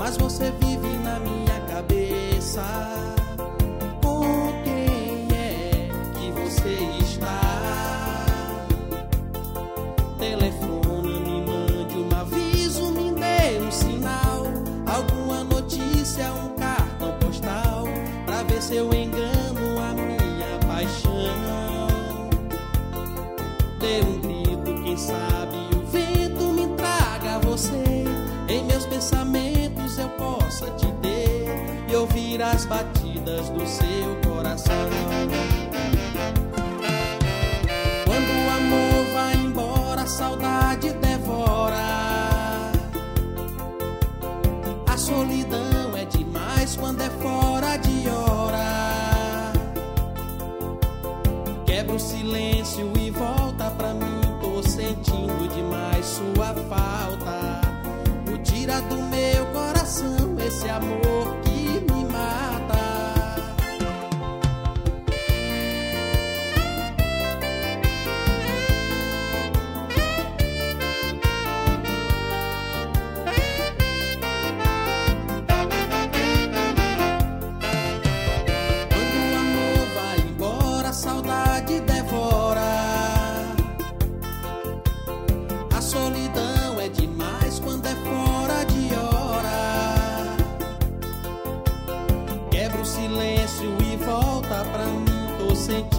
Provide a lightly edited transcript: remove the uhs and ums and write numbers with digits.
mas você vive na minha cabeça. Com quem é que você está? Telefona, me mande um aviso, me dê um sinal, alguma notícia, um cartão postal, pra ver se eu engano a minha paixão. Dê um grito, quem sabe o vento me traga você, em meus pensamentos eu possa te ter e ouvir as batidas do seu coração. Quando o amor vai embora, a saudade devora. A solidão é demais quando é fora de hora. Quebra o silêncio e volta pra mim, tô sentindo demais sua falta. Tira do meu coração esse amor que me mata. Quando o amor vai embora, a saudade devora. A solidão é demais quando é fora de hora. Quebra o silêncio e volta pra mim, tô sentindo